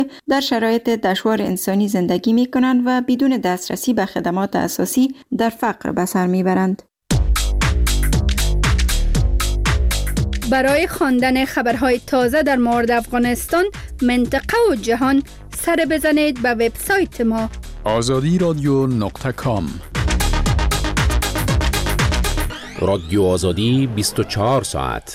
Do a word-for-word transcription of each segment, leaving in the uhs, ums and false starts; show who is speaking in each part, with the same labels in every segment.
Speaker 1: در شرایط دشوار انسانی زندگی می کنند و بدون دسترسی به خدمات اساسی در فقر به سر می برند.
Speaker 2: برای خواندن خبرهای تازه در مورد افغانستان، منطقه و جهان، سر بزنید به وبسایت ما
Speaker 3: آزادی رادیو نقطه کام.
Speaker 4: رادیو آزادی بیست و چهار ساعت.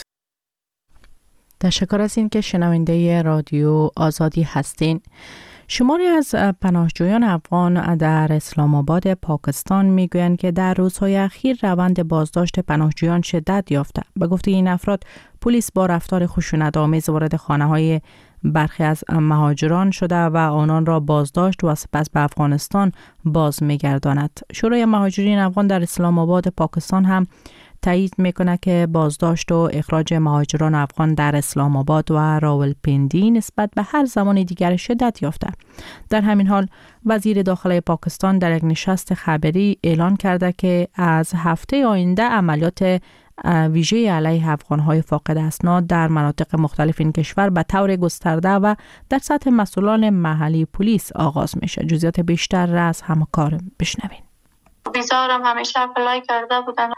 Speaker 5: تشکر از این که شنونده رادیو آزادی هستین. شماری از پناهجویان افغان در اسلام آباد پاکستان میگویند که در روزهای اخیر روند بازداشت پناهجویان شدت یافته. به گفته این افراد، پلیس با رفتار خشونت‌آمیز وارد خانه‌های برخی از مهاجران شده و آنان را بازداشت و سپس به افغانستان باز می‌گرداند. شورای مهاجرین افغان در اسلام آباد پاکستان هم تایید میکنه که بازداشت و اخراج مهاجران افغان در اسلام آباد و راولپندی نسبت به هر زمان دیگر شدت یافته. در همین حال وزیر داخلی پاکستان در یک نشست خبری اعلان کرده که از هفته آینده عملیات ویژه علیه افغان‌های فاقد اسناد در مناطق مختلف این کشور به طور گسترده و در سطح مسئولان محلی پلیس آغاز میشه. جزئیات بیشتر را از همکارم بشنوین.
Speaker 6: ویزارم همیشه اپلای کرده بودن،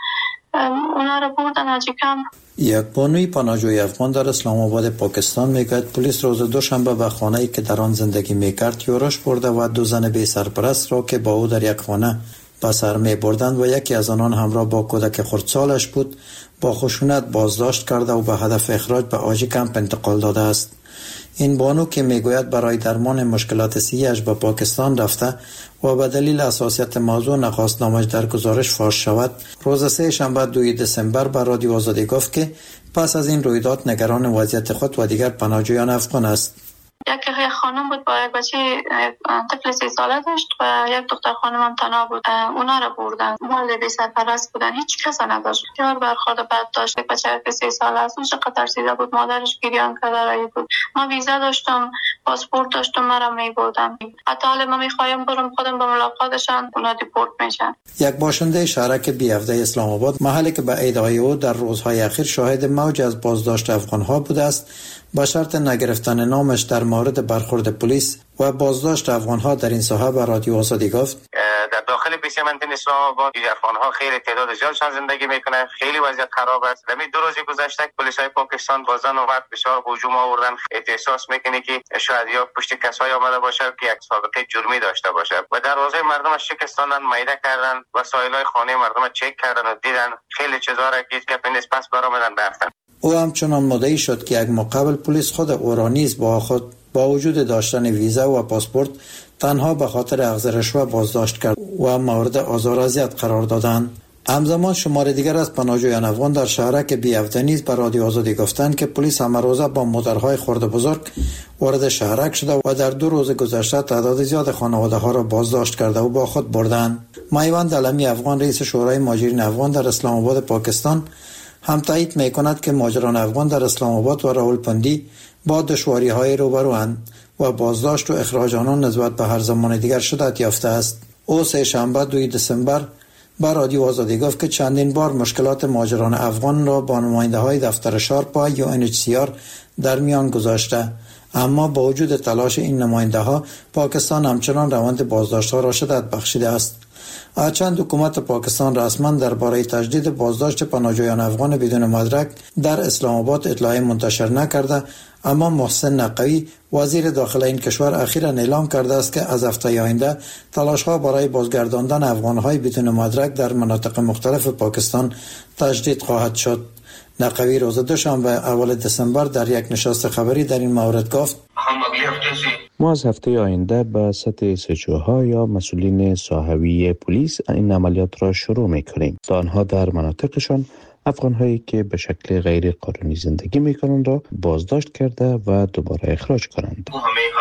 Speaker 6: اونا رو بردن هجی کم.
Speaker 7: یک بانوی پناهجوی افغان در اسلام آباد پاکستان میگوید پلیس روز دوشنبه به خانه‌ای که در آن زندگی میکرد یورش برده و دو زن بی سرپرست را که با او در یک خانه به سر می بردند و یکی از آنان همراه با کودک خردسالش بود با خشونت بازداشت کرده و به هدف اخراج به آجی کمپ انتقال داده است. این بانو که میگوید برای درمان مشکلات صحی‌اش به پاکستان رفته و به دلیل حساسیت موضوع نخواست نامش در گزارش فاش شود، روز سه شنبه دوم دسامبر به رادیو آزادی گفت که پس از این رویداد نگران وضعیت خود و دیگر پناهجویان افغان است.
Speaker 6: یک خانم بود با یک بچه طفل سی ساله داشت و یک دختر خانم هم تنها بود. اونا رو بردن. مال بی سرپرست بودن، هیچ کس نداشت. یار برخورد بد داشت. بچه سی ساله است، چقدر ترسیده بود، مادرش گریان کرده رایی بود. ما ویزا داشتم، پاسپورت داشتم، مرا میبردن. حتی حالا ما میخوایم برم خودم به ملاقاتشان، اونا دیپورت میشن.
Speaker 7: یک باشنده شهرک بیافته اسلام آباد، محلی که به ادعای او در روزهای اخیر شاهد موج از بازداشت افغان‌ها بوده است، با شرط نگرفتن نامش در مورد برخورد پلیس و بازداشت افغان‌ها در این ساحه به رادیو آزادی گفت
Speaker 8: در داخل پیش منطقه اسلام آباد افغان‌ها خیلی تعداد زیادشان زندگی میکنند، خیلی وضعیت خراب است. در دو روز گذشته پلیس‌های پاکستان بازن و مرد بسیار هجوم آوردن. احساس میکنه که شاید یا پشت کسایی آمده باشه که یک سابقه جرمی داشته باشه و دروازه مردم شکستاندن، میده کردن، وسایل‌های خانه مردم چک کردن و دیدن خیلی چیزا را که گپ نیست پس برآمدن رفتن.
Speaker 7: او همچنان مدعی شد که یک ماه قبل پلیس خود او را نیز با خود با وجود داشتن ویزا و پاسپورت تنها به خاطر اخذ رشوه بازداشت کرد و مورد آزار و اذیت قرار دادند. همزمان شمار دیگر از پناهجویان افغان در شهرک بیافته نیز به رادیو آزادی گفتند که پلیس همه روزه با موترهای خرد بزرگ وارد شهرک شده و در دو روز گذشته تعداد زیاد خانواده ها را بازداشت کرده و با خود بردند. میوند علمی افغان، رئیس شورای مهاجرین افغان در اسلام آباد پاکستان، هم تایید میکند که مهاجران افغان در اسلام آباد و راولپندی با دشواری‌های روبروند و بازداشت و اخراج آنان نسبت به هر زمان دیگر شدت یافته است. او سه شنبه دوم دسامبر به رادیو آزادی گفت که چندین بار مشکلات مهاجران افغان را با نماینده‌های دفتر شارپا یا ان اچ سی آر در میان گذاشته، اما با وجود تلاش این نماینده‌ها پاکستان همچنان روند بازداشت‌ها را شدت بخشیده است. هرچند حکومت پاکستان رسما درباره تجدید بازداشت پناهجویان افغان بدون مدرک در اسلام آباد اطلاعی منتشر نکرده، اما محسن نقوی وزیر داخلی این کشور اخیراً اعلام کرده است که از هفته آینده تلاش‌ها برای بازگرداندن افغان‌های بدون مدرک در مناطق مختلف پاکستان تجدید خواهد شد. نقوی روز دوشنبه اول دسامبر در یک نشست خبری در این مورد گفت
Speaker 9: ما از هفته آینده به سطح سجوها یا مسئولین ساحوی پلیس این عملیات را شروع می‌کنیم تا آنها در مناطقشان افغان‌هایی که به شکل غیر قانونی زندگی می‌کنند را بازداشت کرده و دوباره اخراج کنند.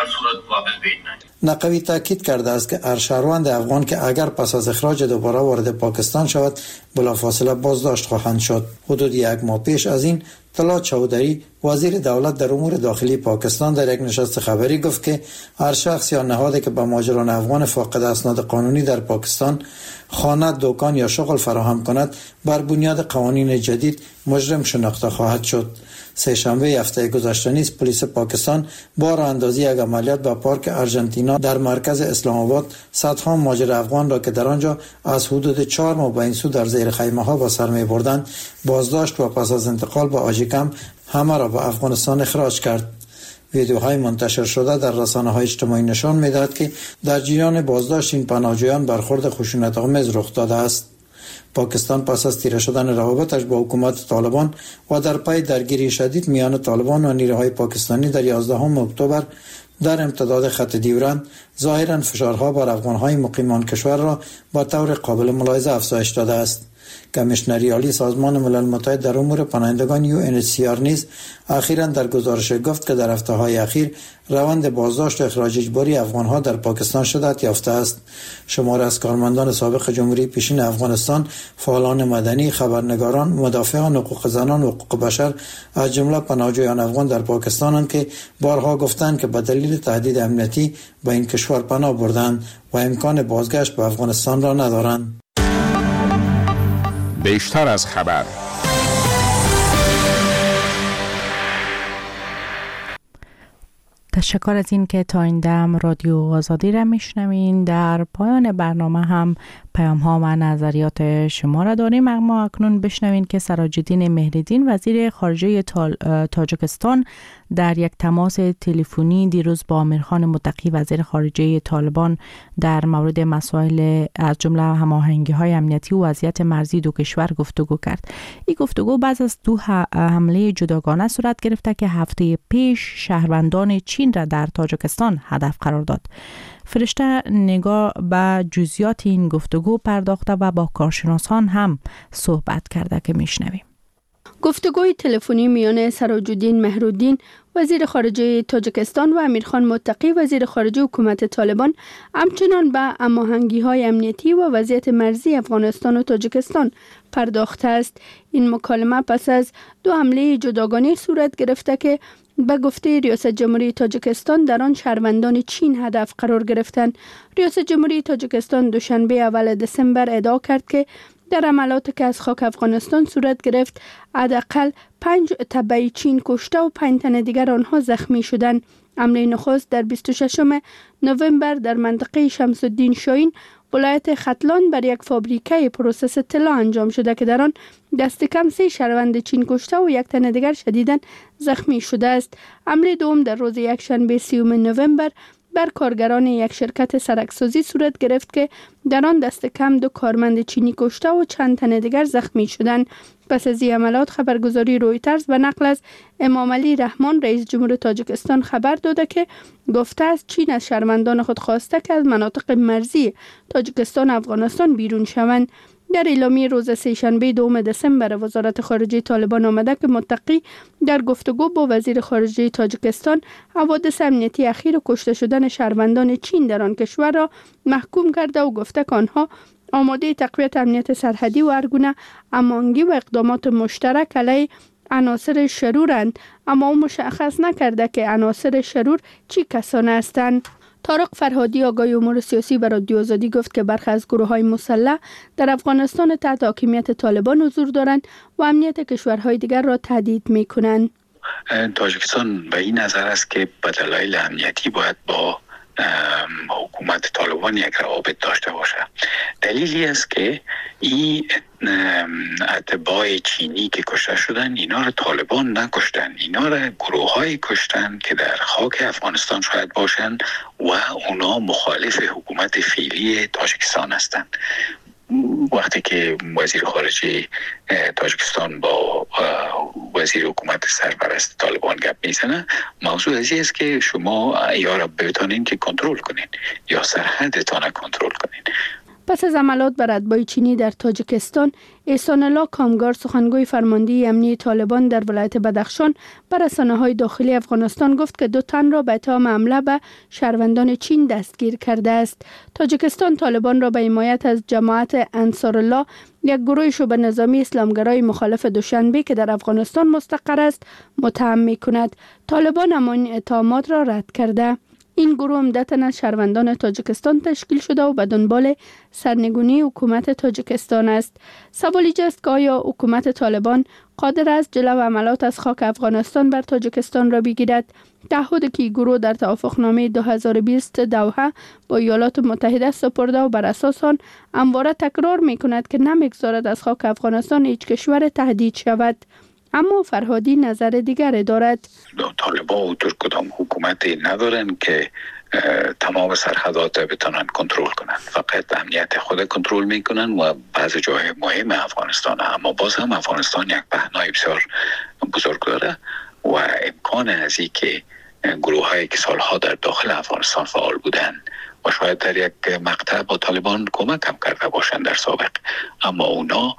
Speaker 7: نقوی تاکید کرده است که هر شهروند افغان که اگر پس از اخراج دوباره وارد پاکستان شود بلافاصله بازداشت خواهند شد. حدود یک ماه پیش از این طلعت چودری وزیر دولت در امور داخلی پاکستان در یک نشست خبری گفت که هر شخص یا نهادی که به مهاجران افغان فاقد اسناد قانونی در پاکستان خانه، دکان یا شغل فراهم کند بر بنیاد قوانین جدید مجرم شناخته خواهد شد. سه شنبه هفته گذشته نیز پلیس پاکستان با راه اندازی یک عملیات به پارک ارژانتینا در مرکز اسلام آباد صدها مهاجر افغان را که در آنجا از حدود چهار ماه به این سو در زیر خیمه ها به سر می بردند بازداشت و پس از انتقال به آژیکم همه را به افغانستان اخراج کرد. ویدیوهای منتشر شده در رسانه‌های اجتماعی نشان می‌دهد که در جریان بازداشت این پناهجویان برخورد خشونت‌آمیز رخ داده است. پاکستان پس از تیره شدن روابطش با حکومت طالبان و در پی درگیری شدید میان طالبان و نیروهای پاکستانی در یازدهم اکتبر در امتداد خط دیورند ظاهراً فشارها بر افغان‌های مقیمان کشور را با طور قابل ملاحظه افزایش داده است. کمیشنری عالی سازمان ملل متحد در امور پناهندگان یو ان اچ سی آر نیز اخیراً در گزارش گفت که در هفته‌های اخیر روند بازداشت و اخراج اجباری افغان‌ها در پاکستان شدت یافته است. شمار از کارمندان سابق جمهوری پیشین افغانستان، فعالان مدنی، خبرنگاران، مدافعان حقوق زنان و حقوق بشر از جمله پناهجویان افغان در پاکستانند که بارها گفتند که به دلیل تهدید امنیتی به این کشور پناه بردند و امکان بازگشت به افغانستان را ندارند.
Speaker 3: بیشتر از خبر.
Speaker 5: تشکر از این که تا این دم رادیو آزادی را میشنوین. در پایان برنامه هم پیام ها و نظریات شما را داریم، اما اکنون بشنوین که سراج‌الدین مهردین وزیر خارجه تاجیکستان در یک تماس تلفنی دیروز با امیرخان متقی وزیر خارجه طالبان در مورد مسائل از جمله هماهنگی های امنیتی و وضعیت مرزی دو کشور گفتگو کرد. این گفتگو بعد از دو حمله جداگانه صورت گرفته که هفته پیش شهروندان چین را در تاجیکستان هدف قرار داد. فرشته نگاه به جزئیات این گفتگو پرداخته و با کارشناسان هم صحبت کرده که میشنویم.
Speaker 2: گفتگوی تلفنی میان سراج‌الدین مهردین وزیر خارجه تاجیکستان و امیرخان متقی وزیر خارجه حکومت طالبان همچنان به هماهنگی‌های امنیتی و وضعیت مرزی افغانستان و تاجیکستان پرداخته است. این مکالمه پس از دو حمله جداگانه صورت گرفته که به گفته ریاست جمهوری تاجیکستان در آن شهروندان چین هدف قرار گرفتند. ریاست جمهوری تاجیکستان دوشنبه اول دسامبر ادعا کرد که در عملاتی که از خاک افغانستان صورت گرفت حداقل پنج تبع چین کشته و پنج تن دیگر آنها زخمی شدند. حمله نخست در بیست و ششم نوامبر در منطقه شمس الدین شاهین ولایت ختلان بر یک فابریکه پروسس طلا انجام شده که در آن دست کم سه شهروند چین کشته و یک تن دیگر شدیداً زخمی شده است. حمله دوم در روز یکشنبه سیوم نوامبر بر کارگران یک شرکت سرکسازی صورت گرفت که در آن دست کم دو کارمند چینی کشته و چند تن دیگر زخمی شدند. پس از این عملیات خبرگزاری رویترز به نقل از امام علی رحمان رئیس جمهور تاجیکستان خبر داده که گفته است چین از شهروندان خود خواسته که از مناطق مرزی تاجیکستان و افغانستان بیرون شوند. در اعلامیه روز سه‌شنبه دوم دسامبر وزارت خارجه طالبان آمده که متقی در گفتگو با وزیر خارجه تاجیکستان حوادث امنیتی اخیر کشته شدن شهروندان چین در آن کشور را محکوم کرده و گفته که آنها آماده تقویت امنیت سرحدی و هر گونه هماهنگی و اقدامات مشترک علیه عناصر شرورند، اما او مشخص نکرده که عناصر شرور چی کسان هستند. طارق فرهادی آگاه امور سیاسی به رادیو آزادی گفت که برخی از گروه‌های مسلح در افغانستان تحت حاکمیت طالبان حضور دارند و امنیت کشورهای دیگر را تهدید می‌کنند.
Speaker 10: تاجیکستان به این نظر است که به دلایل امنیتی باید با حکومت طالبان یک روابط داشته باشه. دلیلی است که این اتباع چینی که کشته شدن اینا را طالبان نکشتن، اینا را گروه های کشتن که در خاک افغانستان شاید باشن و اونا مخالف حکومت فعلی تاجیکستان هستند. وقتی که وزیر خارجه تاجیکستان با وزیر حکومت سرپرست طالبان گپ میزنه، موضوع از این است که شما یا را بتونین که کنترل کنین یا سرحدتان را کنترل کنین.
Speaker 2: پس از عملیات بر اتباع چینی در تاجیکستان، احسان الله کامگار سخنگوی فرماندهی امنی طالبان در ولایت بدخشان بر رسانه‌های داخلی افغانستان گفت که دو تن را به اتهام حمله به شهروندان چین دستگیر کرده است. تاجیکستان طالبان را به حمایت از جماعت انصارالله، یک گروه شبه نظامی اسلامگرای مخالف دوشنبه که در افغانستان مستقر است، متهم می‌کند. طالبان اما این اتهامات را رد کرده. این گروه عمدتاً از شهروندان تاجیکستان تشکیل شده و به دنبال سرنگونی حکومت تاجیکستان است. سوال ایجاست که آیا حکومت طالبان قادر است جلو حملات از خاک افغانستان بر تاجیکستان را بگیرد؟ تعهدی که گروه در توافقنامه دو هزار و بیست دوحه با ایالات متحده سپرده و بر اساس آن همواره تکرار می کند که نمیگذارد از خاک افغانستان هیچ کشور تهدید شود. اما فرهادی نظر دیگر دارد.
Speaker 10: طالبان و در کدام حکومتی ندارن که تمام سرحدات بتونن کنترل کنن، فقط امنیت خود کنترل میکنن و بعضی جای مهم افغانستان، اما باز هم افغانستان یک پهنای بسیار بزرگ داره و امکان از این که گروه هایی که سالها در داخل افغانستان فعال بودن و شاید در یک مقطع با طالبان کمک هم کرده باشند در سابق، اما اونا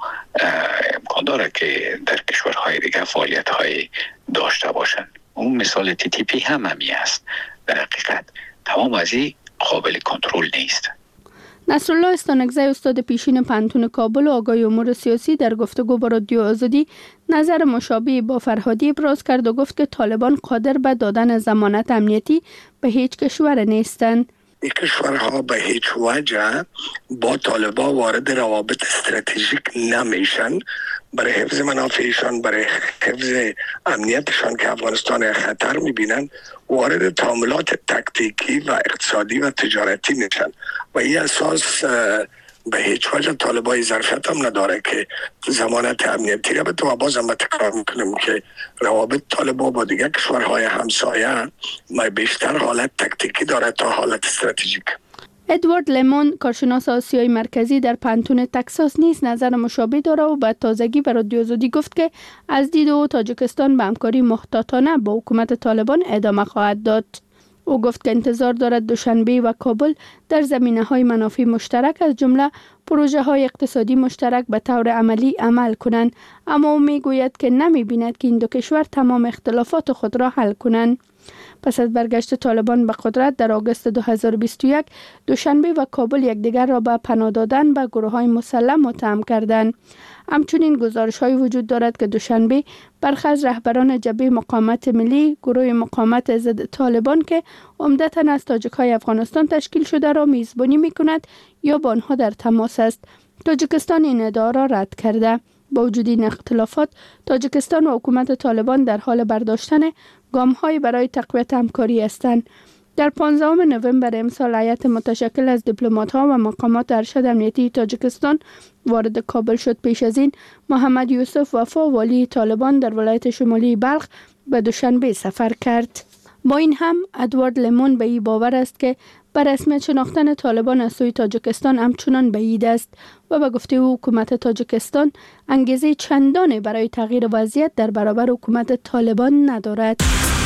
Speaker 10: امکان داره که در کشورهای دیگه فعالیت های داشته باشند. اون مثال تی تی پی هم همی است. در حقیقت تمام از این قابل کنترل نیست.
Speaker 2: نصرالله استانکزی استاد پیشین پنتون کابل و آگاهی امور سیاسی در گفتگو با رادیو آزادی نظر مشابه با فرهادی ابراز کرد و گفت که طالبان قادر به دادن ضمانت امنیتی به هیچ کشور نیستند.
Speaker 11: این کشورها به هیچ وجه با طالبان وارد روابط استراتژیک نمیشن برای حفظ منافعشان، برای حفظ امنیتشان که افغانستان خطر میبینن، وارد تعاملات تکتیکی و اقتصادی و تجارتی میشن و این اساس به هیچ وجه طالبای ظرفیت هم نداره که ضمانت امنیتی را بده. و باز هم تکرار میکنیم که روابط طالبان با دیگر کشورهای همسایه بیشتر حالت تکتیکی داره تا حالت استراتژیک.
Speaker 2: ادوارد لیمون کارشناس آسیای مرکزی در پنتون تکساس نیز نظر مشابه داره و به تازگی به رادیو آزادی گفت که از دید او تاجیکستان به همکاری محتاطانه با حکومت طالبان ادامه خواهد داد. او گفت که انتظار دارد دوشنبه و کابل در زمینه‌های منافع مشترک از جمله پروژه های اقتصادی مشترک به طور عملی عمل کنند، اما او میگوید که نمی بیند که این دو کشور تمام اختلافات خود را حل کنند. پس از برگشت طالبان به قدرت در آگوست دو هزار و بیست و یک، دوشنبه و کابل یکدیگر را به پناه دادن به گروه‌های مسلح متهم کردند. همچنین گزارش‌های وجود دارد که دوشنبه برخی از رهبران جبهه مقاومت ملی، گروه مقاومت ضد طالبان که عمدتاً از تاجیک‌های افغانستان تشکیل شده را میزبانی می‌کند یا با آنها در تماس است. تاجیکستان این ادعا را رد کرده. با وجود این اختلافات، تاجیکستان و حکومت طالبان در حال برداشتن گام‌های برای تقویت همکاری هستند. در پانزدهم نوامبر امسال هیئت متشکل از دیپلمات‌ها و مقامات ارشد امنیتی تاجیکستان وارد کابل شد. پیش از این محمد یوسف وفا والی طالبان در ولایت شمالی بلخ به دوشنبه سفر کرد. با این هم ادوارد لیمون به این باور است که بر رسمیت شناختن طالبان از سوی تاجیکستان همچنان بعید است و به گفته او حکومت تاجیکستان انگیزه چندانی برای تغییر وضعیت در برابر حکومت طالبان ندارد.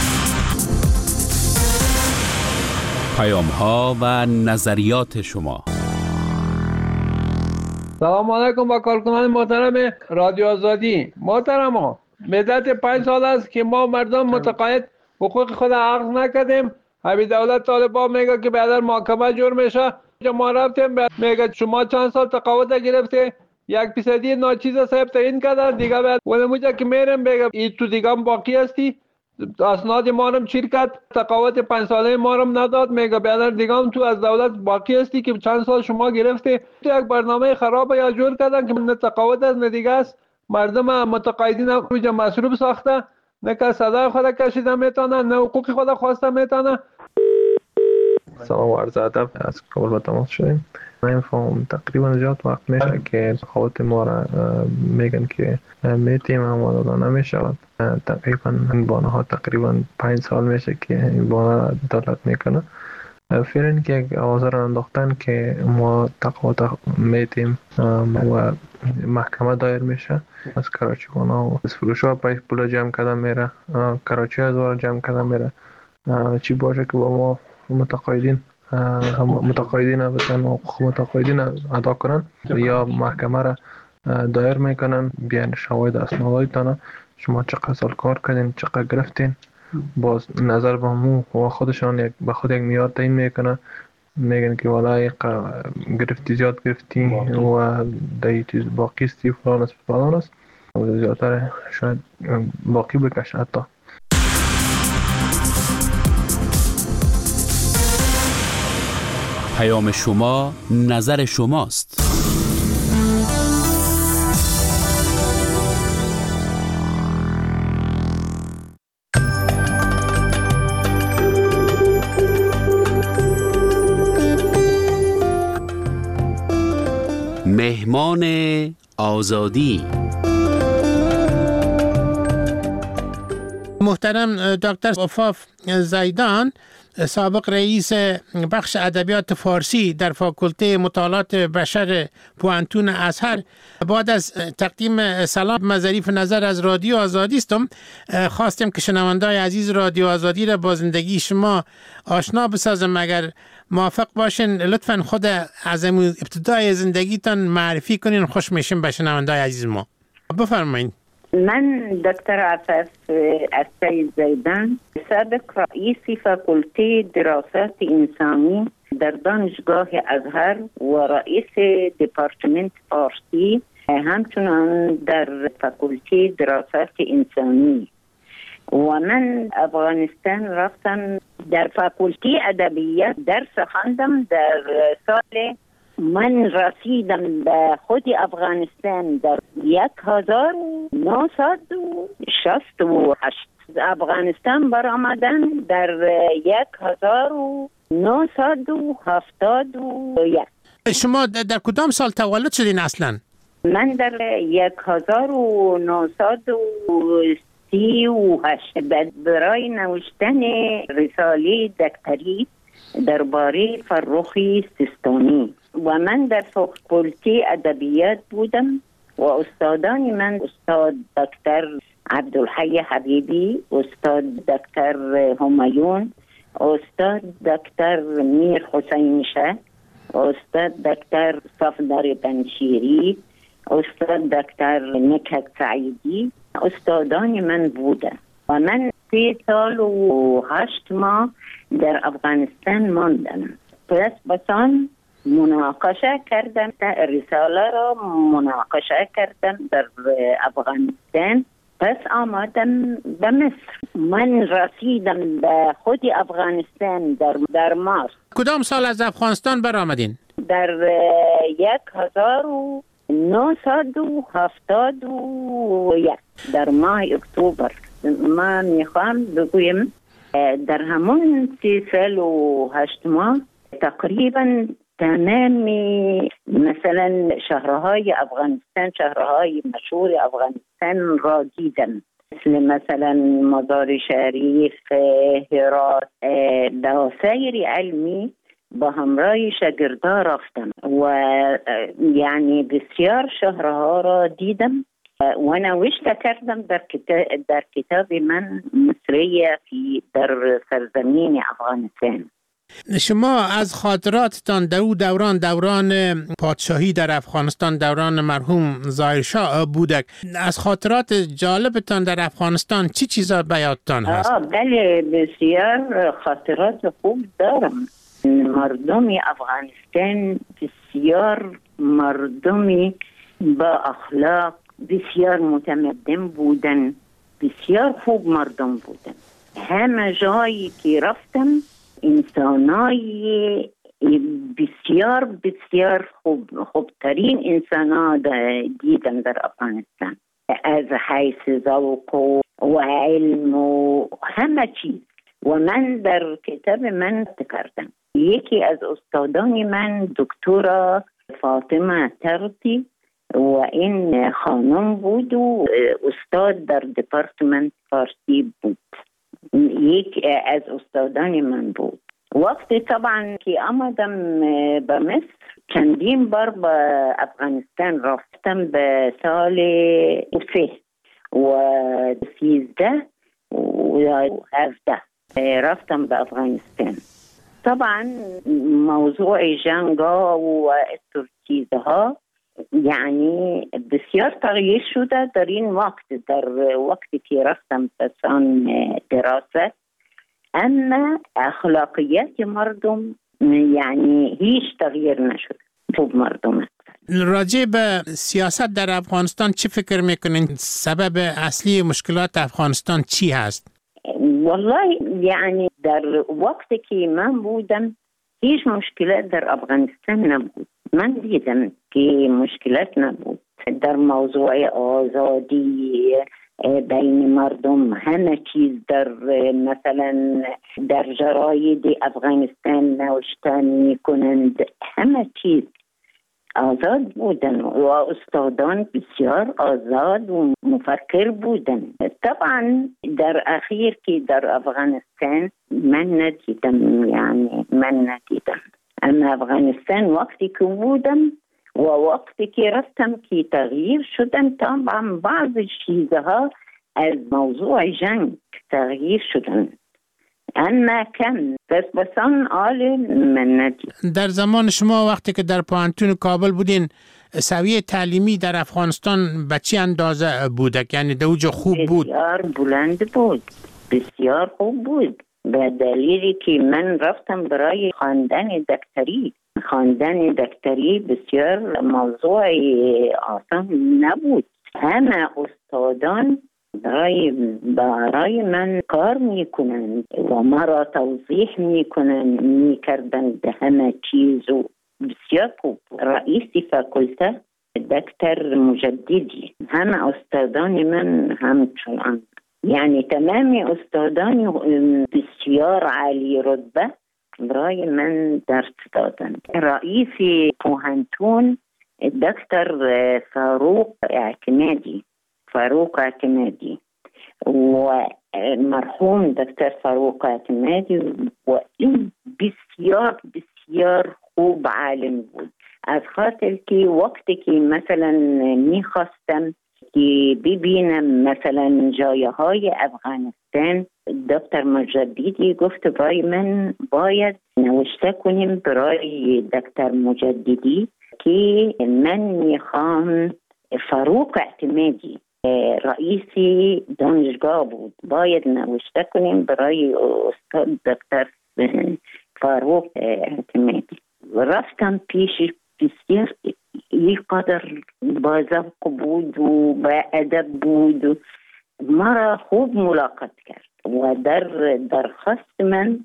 Speaker 4: پیام ها و نظریات شما.
Speaker 12: سلام علیکم با کارکنان محترم رادیو آزادی. محترم مدت پنج سال است که ما مردم متقاعد حقوق خود عقض نکردیم. همین دولت طالبان میگه که بعد محاکمه جور میشه. ما رفتیم میگه شما چند سال تقاعد گرفته، یک فیصدی ناچیز صاحب تعیین کردن دیگه بعد ولموجا که میرم میگه این تو دیگه هم باقی هستی، اسناد ما رو چیر کرد، تقاعد پنج ساله ما رو نداد، میگه بعد دیگه هم تو از دولت باقی هستی که چند سال شما گرفته. تو یک برنامه خراب یا جور کردن که نه تقاعد است نه دیگه است. مردم متقاعدین رو مصروف ساخته، نه که صدای خود کشیده میتونه، نه حقوق خود خواسته میتونه.
Speaker 13: سلام و عرض ادب. از کابل با تماس شدیم. نمیفهم تقریبا زیاد وقت میشه که خواهد ما را میگن که میتیم اما داده نمیشود. تقریبا این بانه ها تقریبا پنج سال میشه که این بانه را دولت میکنه. فعلا که یک آوازه را انداختن که ما تقاعد میتیم و محکمه دایر میشه. از کراچی بانه و از فروش ها پایش پولا جمع کردن میره، کراچی از وارا جمع کردن میره. چی باشه که با ما متقاعدین متقاعدین بتن حقوق متقاعدین ادا کنن یا محکمه را دایر میکنن، بیان شواهد اسنادتان شما چقدر سال کار کردین، چقدر گرفتین، باز نظر به مو و خودشان یک به خود یک معیار تعیین میکنن، میگن که والله گرفتی زیاد گرفتی و دایی چیز باقی استی فلان است فلان است و زیادتر شاید باقی بکشه. حتی
Speaker 4: پیام شما نظر شماست. مهمان آزادی.
Speaker 14: محترم دکتر عفاف زیدان، سابق رئیس بخش ادبیات فارسی در فاکولته مطالعات بشر پوانتون ازهر، بعد از تقدیم سلام ظریف نظر از رادیو آزادی استم، خواستم که شنوندای عزیز رادیو آزادی را با زندگی شما آشنا بسازم. اگر موافق باشین لطفاً خود از ابتدای زندگیتان معرفی کنین، خوش میشیم به شنوندای عزیز ما. بفرمایید.
Speaker 15: من دکتر عفاف السید زیدان، سابق رئیس فاکولته دراسات انسانی در دانشگاه ازهر و رئیس دپارتمنت فارسی، همچنان در فاکولته دراسات انسانی. و من افغانستان رفتم، در فاکولته ادبیات درس خواندم. در سال من رسیدم به خود افغانستان در یک هزار و نهصد و شصت و هشت. افغانستان برآمدن در یک هزار و نهصد و هفتاد و یک.
Speaker 14: شما در کدام سال تولد شدین اصلا؟
Speaker 15: من در یک هزار و نهصد و سی و هشت برای نوشتن رساله دکتری درباره فرخی سیستانی و من در فاکولته ادبیات بودم و استادان من استاد دکتر عبدالحی حبیبی، استاد دکتر همایون، استاد دکتر میر حسین شه، استاد دکتر صفدر بنشیری، استاد دکتر نکهت سعیدی استادان من بودن و من سه سال و هشت ماه در افغانستان ماندم. پس بسان مناقشه کردم، رساله را مناقشه کردم در افغانستان. پس آمدم به مصر. من رسیدم به خود افغانستان در, در مارس.
Speaker 14: کدام سال از افغانستان برآمدین؟
Speaker 15: در یک هزار و نهصد و هفتاد و یک در ماه اکتبر. ما میخوام بگویم در همون سی سال و هشت ماه تقریبا تمام مثلا شهرهای افغانستان، شهرهای مشهور افغانستان را دیدم، مثل مثلا مزار شریف، هرات. به سیر علمی با همراه شاگردا رفتم و یعنی بسیار شهرها را دیدم و نوشته کردم در کتاب, در کتاب من مصریه فی در سرزمین افغانستان.
Speaker 14: شما از خاطراتتان در او دوران دوران پادشاهی در افغانستان، دوران مرحوم ظاهرشاه بودک، از خاطرات جالبتان در افغانستان چی چیزا به یادتان هست؟
Speaker 15: بله، بسیار خاطرات خوب دارم. مردم افغانستان بسیار مردمی با اخلاق، بسیار متمدن بودن، بسیار خوب مردم بودن. همه جایی که رفتم انسانای بسیار بسیار خوب خوبترین انسانا دیدم در افغانستان، از حیث ذوق و علم و همه چیز. و من در کتاب من کردم، یکی از استادان من دکتر فاطمه ترتی و این خانم بود و استاد در دپارتمنت فارسی بود، یک از استادان من بود. وقتی طبعا که آمدم به مصر چندین بار به افغانستان رفتم، به سال سه و سیزده و هفده رفتم به افغانستان. طبعا موضوع جنگا و استر چیزها یعنی بسیار تغییر شده در این وقت، در وقتی که رفتم پسان دراسه، اما اخلاقیت مردم یعنی هیچ تغییر نشد. خوب مردم.
Speaker 14: راجع به سیاست در افغانستان چی فکر میکنین؟ سبب اصلی مشکلات افغانستان چی هست؟
Speaker 15: والله یعنی در وقتی که من بودم هیچ مشکلات در افغانستان نبود. من دیدم که مشکلات نبود در موضوع آزادی بین مردم. همه چیز در مثلا در جراید افغانستان نوشتن میکنند، همه چیز آزاد بودن و استادان بسیار آزاد و مفکر بودن. طبعا در اخیر که در افغانستان من ندیدم، یعنی من ندیدم. اما افغانستان وقتی که بودم و وقتی که رفتم که تغییر شدن، طبعا بعض چیزها از موضوع جنگ تغییر شدن، اما کم بس بسان آل من ندید.
Speaker 14: در زمان شما وقتی که در پوهنتون کابل بودین، سویه تعلیمی در افغانستان به چی اندازه بودک؟ یعنی دوجه خوب بود؟
Speaker 15: بسیار بلند بود، بسیار خوب بود، به دلیلی که من رفتم برای خواندن دکتری. خواندن دکتری بسیار موضوع آسان نبود. همه استادان برای برای من کار میکنند و مرا توضیح میکنند، میکردند همه چیز و بسیار خوب. رئیس فاکولته دکتر مجددی، همه استادان من همچنان، یعنی تمام استادان بسیار عالی رتبه برای من درس دادند. رئیس پوهنتون دکتر فاروق اعتمادی فاروق اعتمادی و مرحوم دکتر فاروق اعتمادی و این بسیار بسیار خوب عالم بود. از خاطر که وقتی که مثلا میخواستم که ببینم مثلا جایه های افغانستان، دکتر مجددی گفت برای من باید نوشته کنیم برای دکتر مجددی که من میخوام فاروق اعتمادی رئیس دانشگاه بود، باید نوشته کنیم برای استاد دکتر فاروق اعتمادی. رفتم پیش، بسیار یک قدر با ذوق بود و با ادب بود و مرا خوب ملاقات کرد و در درخواست من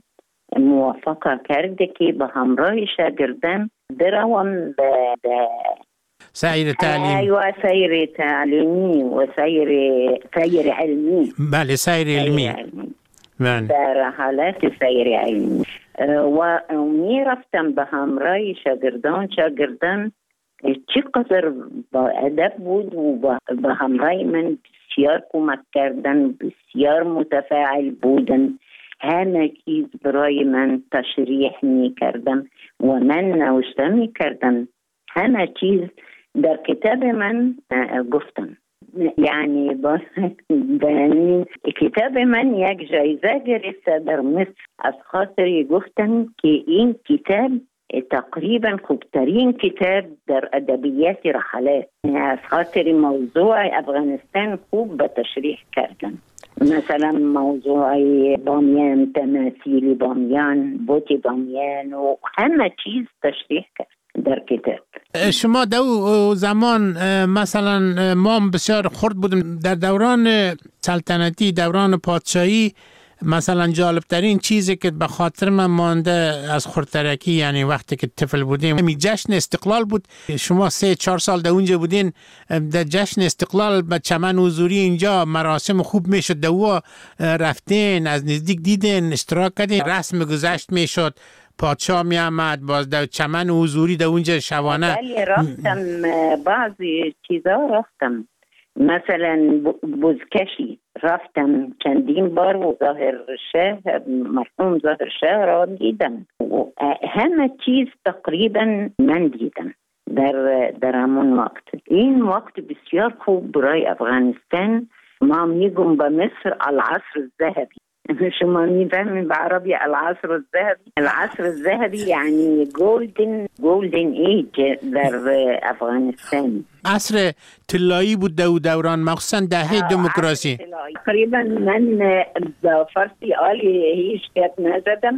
Speaker 15: موافقه کرده که به همراه شاگردم بروم به
Speaker 14: سیر تعلیم
Speaker 15: و سیر تعلیمی و سیر سیر علمی.
Speaker 14: بله سیر علمی.
Speaker 15: بله. در حالت سیر علمی و می رفتم به همراه شاگردان. شاگردان چقدر با ادب بود و به همراه من بسیار کمک کردن، بسیار متفاعل بودن، همه چیز برای من تشریح می کردم و من نوشته می کردم. همه چیز در کتاب من گفتم، یعنی با کتاب من یک جایزه گرفته در مصر. از خاطر گفتم که این کتاب تقریبا خوبترین کتاب در ادبیات رحلات، از خاطر موضوع افغانستان خوب به تشریح کردن. مثلا موضوع بامیان، تماثیل بامیان، بوت بامیان و همه چیز تشریح کرد در کتاب.
Speaker 14: شما دو زمان مثلا ما بسیار خرد بودیم در دوران سلطنتی، دوران پادشاهی. مثلا جالب ترین چیزی که به خاطر من مانده از خردترکی، یعنی وقتی که طفل بودیم، می جشن استقلال بود. شما سه چهار سال در اونجا بودین، در جشن استقلال به چمن حضوری اینجا مراسم خوب میشد، دو رفتین از نزدیک دیدین، اشتراک کردین، رسم گذشت میشد، پادشاه می آمد، باز در چمن حضوری در اونجا شبانه.
Speaker 15: بله رفتم، بعضی چیزا رفتم، مثلا بزکشی رفتم چندین بار و ظاهر شهر، مرحوم ظاهر شهر را دیدم و همه چیز تقریبا من دیدم در در همون وقت. این وقت بسیار خوب برای افغانستان. ما میگم به مصر العصر الذهبی. شما میفهمین به عربی العصر الذهبی؟ العصر الذهبی یعنی گولدن گولدن ایج در افغانستان.
Speaker 14: عصر طلایی بود دو دوران، مخصوصا دهه دموکراسی.
Speaker 15: تقریبا من با فارسی عالی هیچ کت نزدم،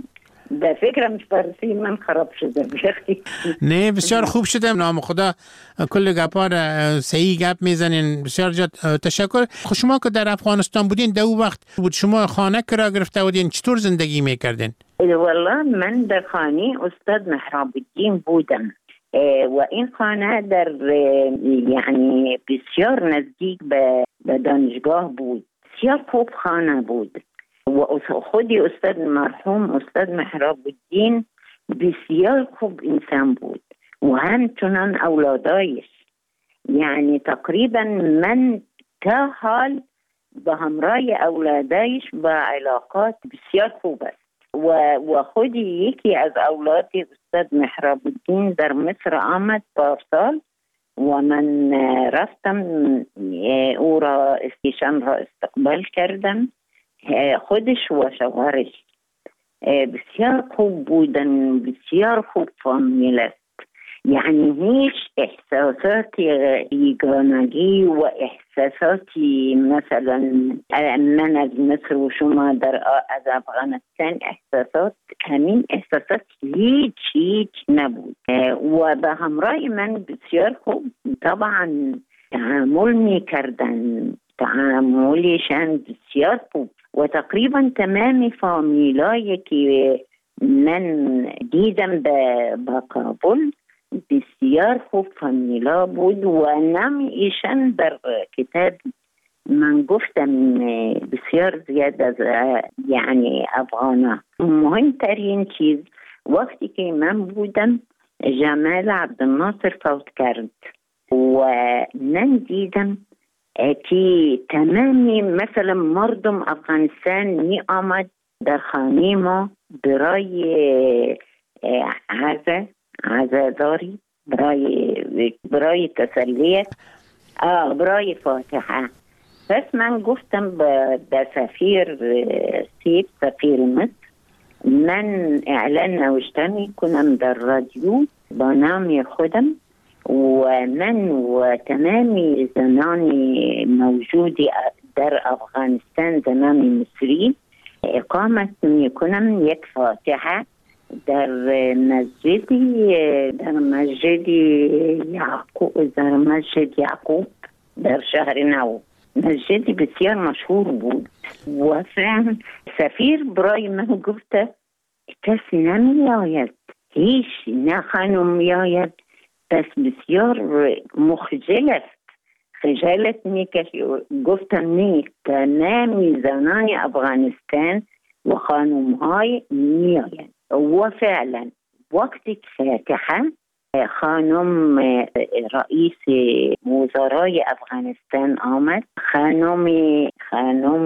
Speaker 15: به فکرم فارسی من خراب شده بخی.
Speaker 14: نه بسیار خوب شده، نام خدا کل گپا را صحیح گپ میزنین. بسیار جد تشکر. خب شما که در افغانستان بودین در وقت بود شما خانه کرا گرفته بودین، چطور زندگی میکردین؟
Speaker 15: والله من در خانه استاد محراب الدین بودم و این خانه در یعنی بسیار نزدیک به دانشگاه بود، بسیار خوب خانه بود و خودی استاد مرحوم استاد محراب الدین بسیار خوب انسان بود و همچنان اولادایش. یعنی تقریبا من تا حال به همراه اولادایش با علاقات بسیار خوب است و و خودی یکی از اولاد استاد محراب الدین در مصر آمد پارسال و من رفتم او را استیشان را استقبال کردم، خودش و شوهرش بسیار خوب بودن، بسیار خوب فامیل است. یعنی هیچ احساساتی یگانگی و احساساتی مثلا من از مصر و شما در از افغانستان احساسات همین احساسات هیچ هیچ نبود و به همراه من بسیار خوب طبعا تعامل می کردن، تعاملشان بسیار خوب و تقریبا تمام فامیلایی که من دیدم به کابل بسیار خوب فامیلا بود و نام ایشان در کتاب من گفتم بسیار زیاد از یعنی افغانا. مهمترین چیز وقتی که من بودم جمال عبدالناصر فوت کرد و من دیدم که تمامی مثلا مردم افغانستان می آمد در خانه ما برای عزا عزاداری برای برای تسلیت برای فاتحه. پس من گفتم به سفیر سیب سفیر مصر من اعلان نوشته می کنم در رادیو با نام خودم و من و تمامی زنان موجود در افغانستان زنان مصری اقامت می کنم یک فاتحه در مسجد در مسجد یعقوب در مسجد یعقوب در شهر نو. مسجد بسیار مشهور بود و فعلا سفیر برای من گفته کسی نمی آید، هیچ نه خانم می آید، پس بسیار مخجل است، خجالت می کشی. گفتم نه، تمام زنان افغانستان و خانم های می آید و فعلا وقتی فاتحه خانم رئیس وزرای افغانستان آمد، خانم خانم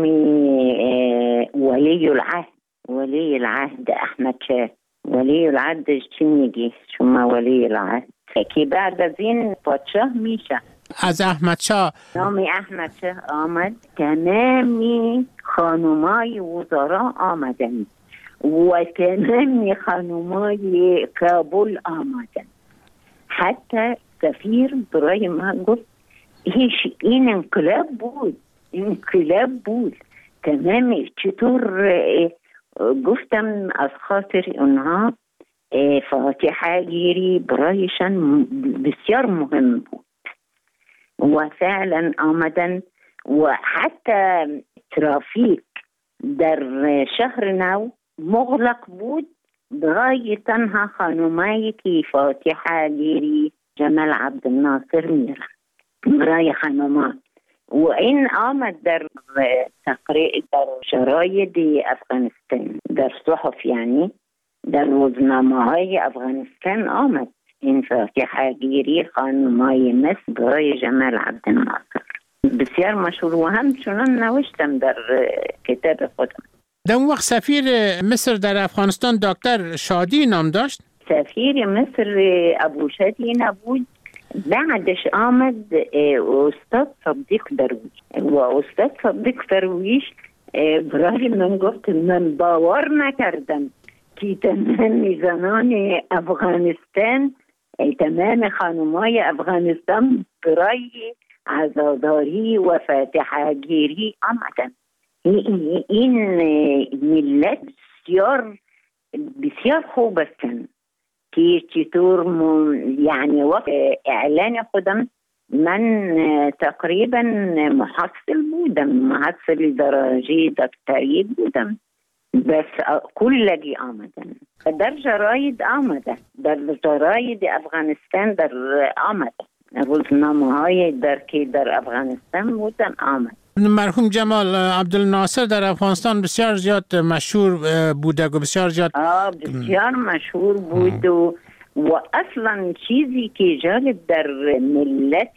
Speaker 15: ولی العهد ولی العهد احمد شاه. ولی العهد چی میگی شما؟ ولی العهد که بعد از این پادشاه میشه
Speaker 14: از احمد شاه.
Speaker 15: نام احمد شاه آمد، تمامی خانمای وزرا آمدن و تمامی خانمای کابل آمدن. حتی سفیر برای من گفت هیچ این انقلاب بود، انقلاب بود تمامی. چطور؟ گفتم از خاطر اونها فاتحه گیری برایشان بسیار مهم بود و فعلا آمدن و حتی ترافیک در شهر نو مغلق بود برای تنها خانمایی که فاتحه گیری جمال عبدالناصر میرن برای خانمان و این آمد در تقریب در شراید افغانستان در صحف، یعنی در روزنامه های افغانستان آمد این فاتحه گیری خانمای مصر برای جمال عبدالناصر. بسیار مشهور و همچنان نوشتم در کتاب خودم.
Speaker 14: در اون وقت سفیر مصر در افغانستان دکتر شادی نام داشت؟
Speaker 15: سفیر مصر ابو شادی نبود، بعدش آمد استاد صدیق درویش و استاد صدیق درویش برای من گفت من باور نکردم که تمام زنان افغانستان تمام خانمای افغانستان برای عزاداری و فاتحه گیری آمدن. این ملت بسیار بسیار خوب هستن که چطور یعنی وقت اعلان خودم من تقریبا محصل بودم، محصل درجه دکتری بودم، بس کلگی آمدن در جراید آمده، در جراید افغانستان در آمده، روزنامه های در که در افغانستان بودن آمد.
Speaker 14: مرحوم جمال عبدالناصر در افغانستان بسیار زیاد مشهور بوده و بسیار زیاد
Speaker 15: بسیار مشهور بود و و اصلا چیزی که جالب در ملت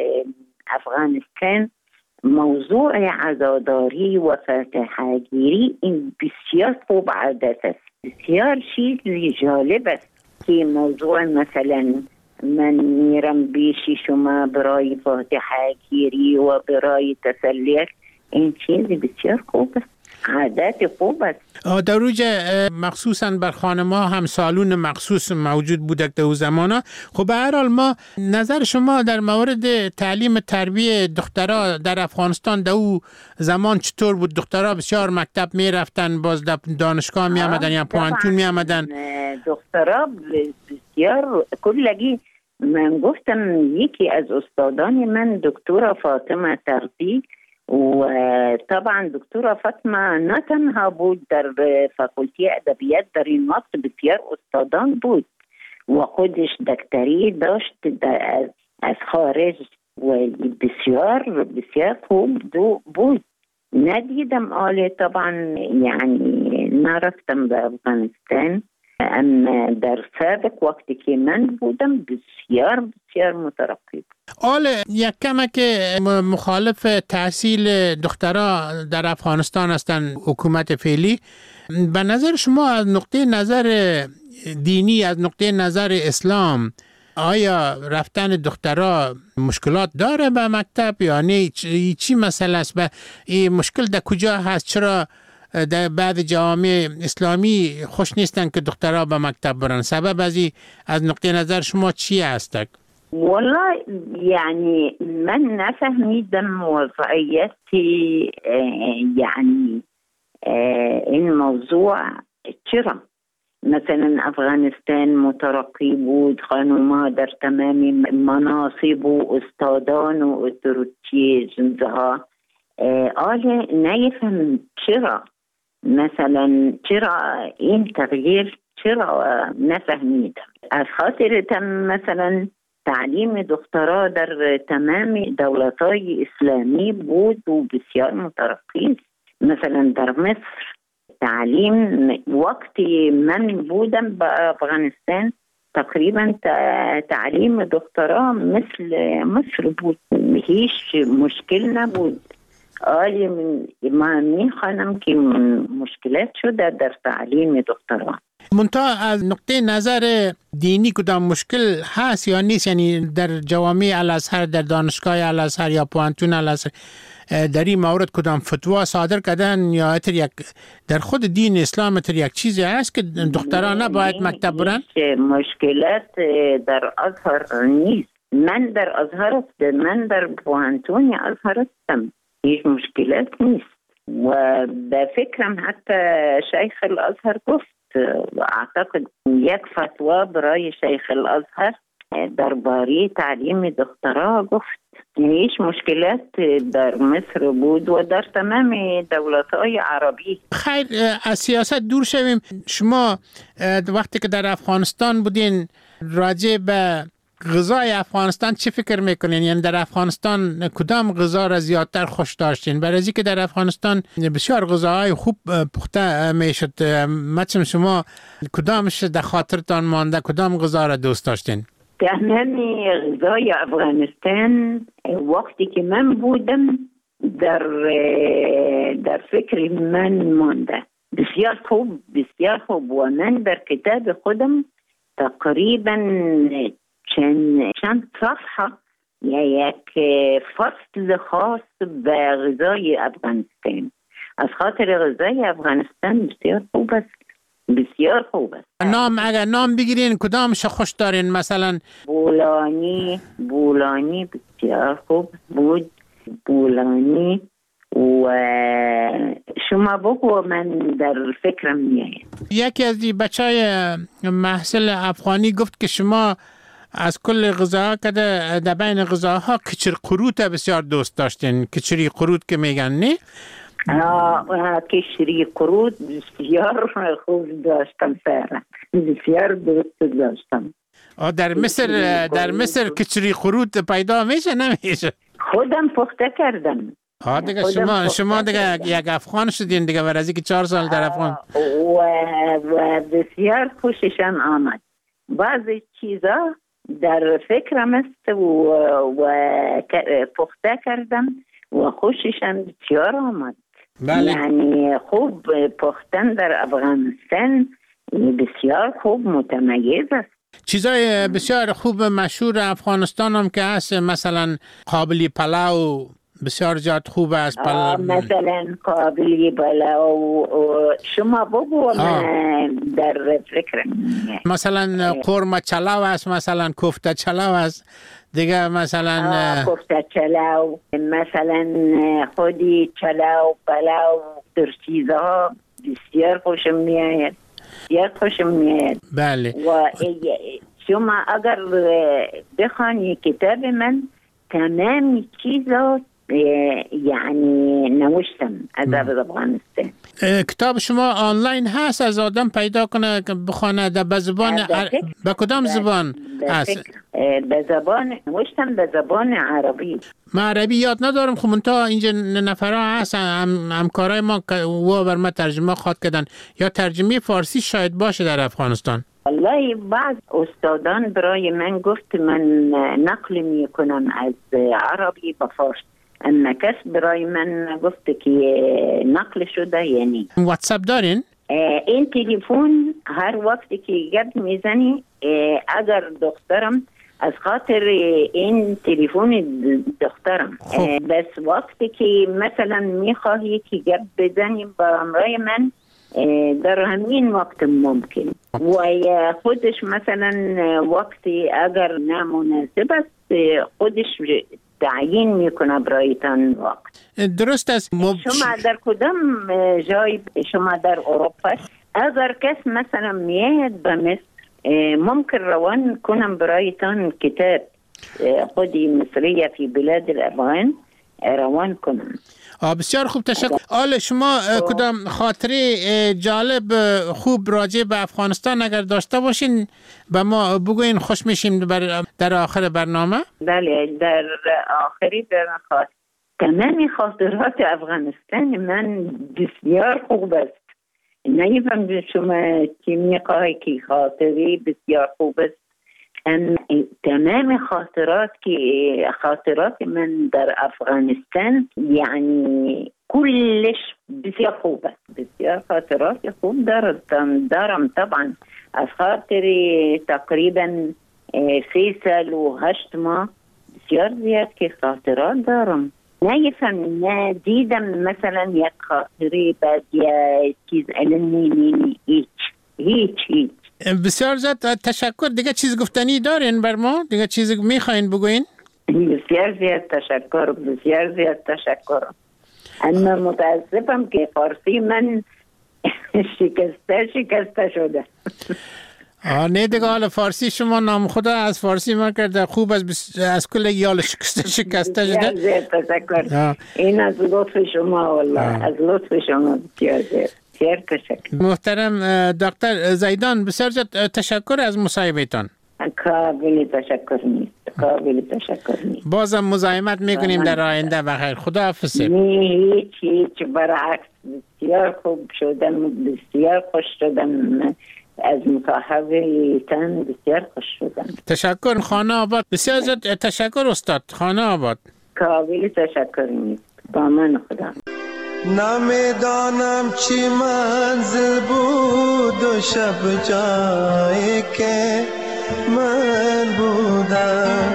Speaker 15: افغانستان موضوع عزاداری و فاتحه‌گیری این بسیار خوب عادت است. بسیار چیزی جالب است که موضوع مثلا من میرم بیشی شما برای فاتحه‌گیری و برای تسلیت، این چیزی بسیار خوب است، عادت خوب است.
Speaker 14: در روز مخصوصا بر خانم ها هم سالون مخصوص موجود بوده در زمانه. خب به هر حال ما نظر شما در مورد تعلیم تربیه دخترها در افغانستان در او زمان چطور بود؟ دخترها بسیار مکتب می رفتن، باز در دانشگاه می آمدن یا پوانتون می آمدن؟
Speaker 15: دخترها بسیار کلگی، من گفتم یکی از استادان من دکتر فاطمه تربی و طبعا دکتر فاطمه نه تنها بود در فاکولته ادبیات، در این وقت بسیار استادان بود و خودش دکتری داشت از خارج و بسیار بسیار خوب بود. ندیدم آله طبعا یعنی نرفتم به افغانستان، اما در سابق وقتی که من بودم بسیار بسیار مترقب.
Speaker 14: آله یک کمه که مخالف تحصیل دخترها در افغانستان هستند حکومت فعلی، به نظر شما از نقطه نظر دینی، از نقطه نظر اسلام، آیا رفتن دخترها مشکلات داره به مکتب یا نه؟ چی مسئله است؟ به این مشکل در کجا هست؟ چرا در بعض جوامع اسلامی خوش نیستن که دخترها به مکتب برن؟ سبب ازی از نقطه نظر شما چی هست؟
Speaker 15: والله یعنی من نفهمیدم وضعیت یعنی این موضوع چرا مثلا افغانستان مترقی بود، خانوما در تمام مناصب و استادان و اتروچی جنزها، آله نیفهم چرا مثلا چرا این تغییر چرا نفهمیدم. از خاطر تم مثلا تعلیم دخترها در تمام دولت‌های اسلامی بود و بسیار مترقی. مثلا در مصر تعلیم وقتی من بودم با افغانستان تقریبا تعلیم دخترها مثل مصر بود، هیچ مشکل نبود. آلی ما میخوانم که مشکلات شده در تعلیم دخترها.
Speaker 14: منتها از نقطه نظر دینی کدام مشکل هست یا نیست؟ یعنی در جوامع الازهر، در دانشگاه الازهر یا پوانتون الازهر در این مورد کدام فتوا صادر کردن یا اتر یک در خود دین اسلام اتر یک چیزی هست که دختران نباید مکتب برن؟
Speaker 15: مشکلات در ازهر نیست. من در ازهر من در پوانتون ازهر هستم، هیچ مشکلات نیست و به فکرم حتی شیخ الازهر گفت و اعتقد یک فتوا برای شیخ الازهر درباره تعلیم دخترها گفت. هیچ مشکلات در مصر بود و در تمام دولت‌های عربی.
Speaker 14: خیر، از سیاست دور شویم. شما وقتی که در افغانستان بودین راجع به غذای افغانستان چی فکر میکنین؟ یعنی در افغانستان کدام غذا را زیادتر خوش داشتین؟ برای اینکه در افغانستان بسیار غذاهای خوب پخته میشد. مثلا شما کدامش در خاطرتان مانده؟ کدام غذا را دوست داشتین؟
Speaker 15: تمام غذای افغانستان وقتی که من بودم در در فکر من مانده بسیار خوب بسیار خوب و من در کتاب خودم تقریبا چند چند صفحه یا یک فصل خاص به غذای افغانستان. از خاطر غذای افغانستان بسیار خوب است، بسیار خوب است.
Speaker 14: نام اگر نام بگیرین کدامش خوش دارین؟ مثلا
Speaker 15: بولانی بولانی بسیار خوب بود، بولانی و شما بگو من در فکرم میاد.
Speaker 14: یکی از دی بچه های محصل افغانی گفت که شما از کل غذاها که در بین غذاها کچر قروت بسیار دوست داشتین. کچری قروت که میگن نه؟
Speaker 15: آه کچری قروت بسیار خوب داشتم فعلا، بسیار دوست داشتم.
Speaker 14: آه در مصر در مصر کچری قروت پیدا میشه نمیشه؟
Speaker 15: خودم پخته کردم.
Speaker 14: ها دیگه شما شما دیگه یک افغان شدین دیگه، برای که چهار سال در افغان.
Speaker 15: و, و بسیار خوششان آمد. بعضی چیزا در فکرم است و, و پخته کردم و خوششان بسیار آمد.
Speaker 14: بله.
Speaker 15: یعنی خوب پختن در افغانستان بسیار خوب متمیز است.
Speaker 14: چیزای بسیار خوب مشهور افغانستان هم که هست، مثلا قابلی پلاو بسیار زیاد خوب است.
Speaker 15: پل... مثلا قابلی پلاو شما بگو در فکر
Speaker 14: مثلا قرمه چلاو است، مثلا کوفته چلاو است دیگه، مثلا
Speaker 15: کوفته چلاو، مثلا خودی چلاو پلاو، در چیزها بسیار خوشم میآید، بسیار خوشم میآید.
Speaker 14: بله.
Speaker 15: و شما اگر بخوانی کتاب من تمام چیزا یعنی نوشتم از افغانستان.
Speaker 14: کتاب شما آنلاین هست، از آدم پیدا کنه که بخونه به زبان به کدام زبان هست؟
Speaker 15: به زبان نوشتم به زبان عربی.
Speaker 14: ما عربی یاد ندارم، خب منتها اینجا نفرها هست هم همکارای ما که و بر ما ترجمه خواد کردن، یا ترجمه فارسی شاید باشه در افغانستان.
Speaker 15: والله بعض استادان برای من گفت من نقل می کنم از عربی به فارسی، اما کس برای من گفت که نقل شده. یعنی
Speaker 14: واتساپ دارین؟
Speaker 15: این تلفن هر وقتی که گپ میزنی، اگر دخترم از خاطر این تلفن دخترم بس وقتی که مثلا میخواهی که گپ بزنی با امرای من در همین وقت ممکن، و خودش مثلا وقتی اگر نامناسب است خودش تعیین میکنه برایتان وقت.
Speaker 14: درست است. مب...
Speaker 15: شما در کدام جای، شما در اروپا، اگر کس مثلا میاد به مصر ممکن روان کنم برایتان کتاب خودی مصریه فی بلاد الافغان روان کنم.
Speaker 14: بسیار خوب، تشکر. آل شما کدام خاطره جالب خوب راجع به افغانستان اگر داشته باشین به ما بگوین، خوش میشیم در آخر برنامه.
Speaker 15: بله، در آخری برنامه تمام خاطرات افغانستان من بسیار خوب است. نمیفهم شما چی میخواهی که خاطری بسیار خوب است. تمام خاطرات که خاطرات من در افغانستان یعنی کلش بسیار خوب است. بسیار خاطرات خوب دارم دارم طبعا. از خاطر تقریبا سه سال و هشت ماه بسیار زیاد که خاطرات دارم. نفهم نه دیدم مثلا یک خاطری بعد یا چیز علمی نی هیچ هیچ هیچ.
Speaker 14: بسیار زیاد تشکر. دیگه چیز گفتنی دارین بر ما؟ دیگه چیزی میخواین بگوین؟
Speaker 15: بسیار زیاد تشکر، بسیار زیاد تشکر. اما متاسفم که فارسی من شکسته شکسته شده.
Speaker 14: آه نه دیگه، حالا فارسی شما نام خدا از فارسی ما کرده خوب از بس... از کل یال شکسته شکسته شده.
Speaker 15: بسیار زیاد تشکر. این از لطف شما والله، از لطف شما بسیار زیاد.
Speaker 14: محترم دکتر زیدان، بسیار تشکر از مصاحبهتان.
Speaker 15: قابل تشکر نیست، قابل تشکر نیست.
Speaker 14: بازم مزاحمت میکنیم در آینده. بخیر، خدا حافظ.
Speaker 15: هیچ هیچ برعکس، بسیار خوب شدم، بسیار خوش شدم از مصاحبهتان، بسیار خوش شدم.
Speaker 14: تشکر. خانه آباد. بسیار زیاد تشکر استاد. خانه آباد.
Speaker 15: قابل تشکر نیست. با من خدا.
Speaker 16: نمیدانم چی منزل بود و شب جایی که من بودم،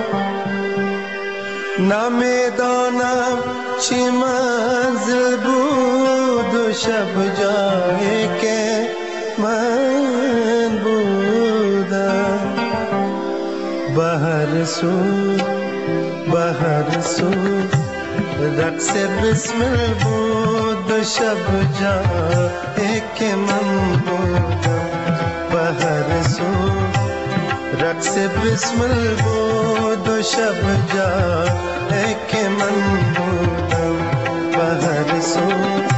Speaker 16: نمیدانم چی منزل بود و شب جایی که من بودم. به هر سو به هر سو رقص بسمل بود و شب جایی که من بودم به هر سو. رقص بسمل بود و شب جایی که من بودم به هر سو.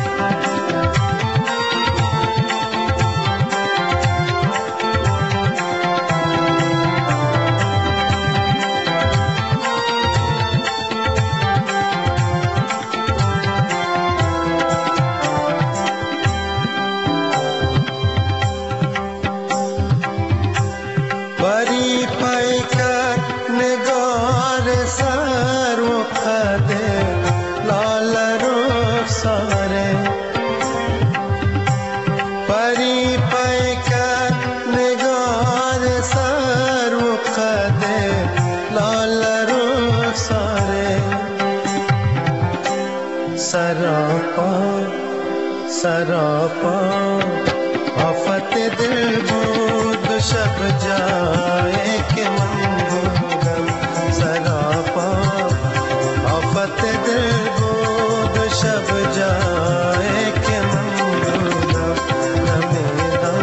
Speaker 16: सरापा आफत दिल بود शब जाए के मन बूदम सरापा आफत दिल بود शब जाए के मन बूदम नमेदम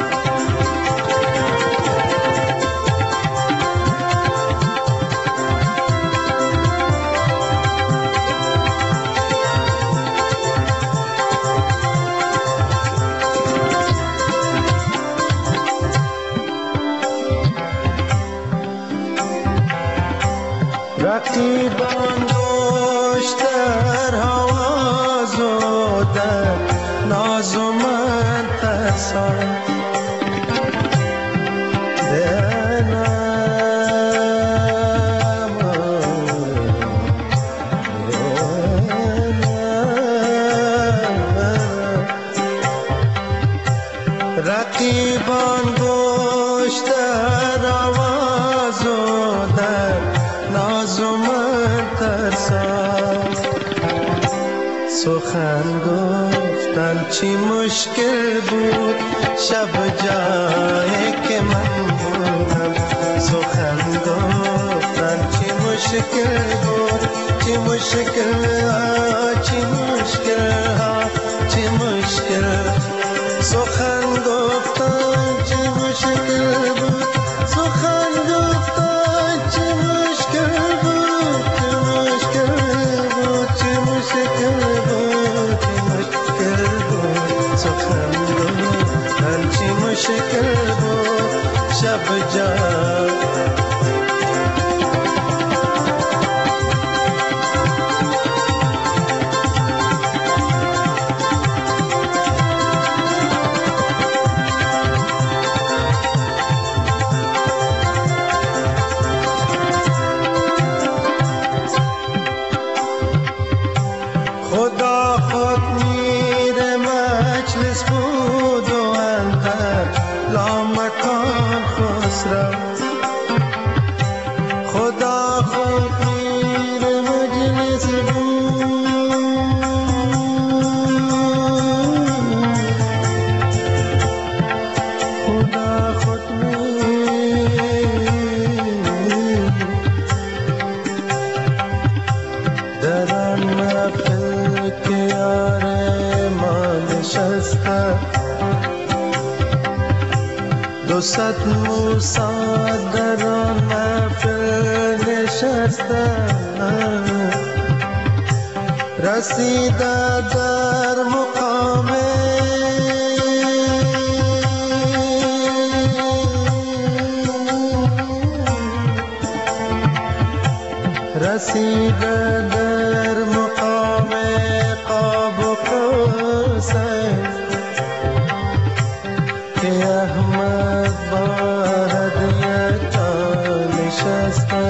Speaker 16: رقیبان دوش در حواز و در ناز و من ترسان دنم رقیبان دوش در حواز و در ناز و من ترسان سخن گفتن چی مشکل بود شب جایی که من بودم سخن گفتن چی مشکل بود چی مشکل ها چی مشکل ها چی مشکل سخن گفتن چی مشکل بود سخن گفتن چی مشکل بود چی مشکل بود چی مشکل بود چی مشکل بود سخن گفتن چی مشکل بود شب جان خدا خود میر مجلس بود خدا خود میر در آن محفل که یار ما نشسته دو صد موسی در آن محفل نشسته رسیده در مقام رسیده در مقام قاب و قوسین که احمد با هدیت نشسته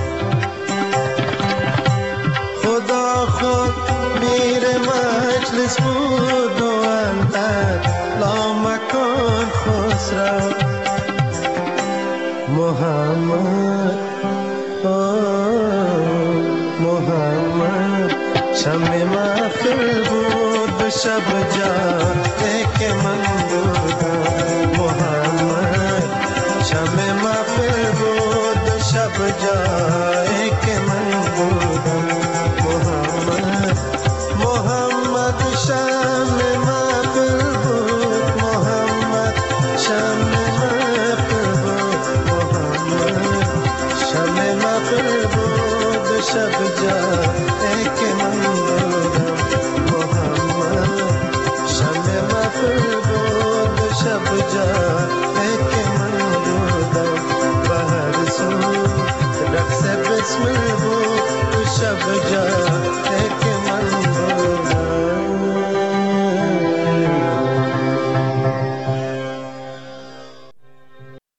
Speaker 16: خدا خود میر مجلس بود و اندر لامکان خسرو محمد محمد شم محفل بود به شب جایی که من بودم محمد شم محفل بود به شب جایی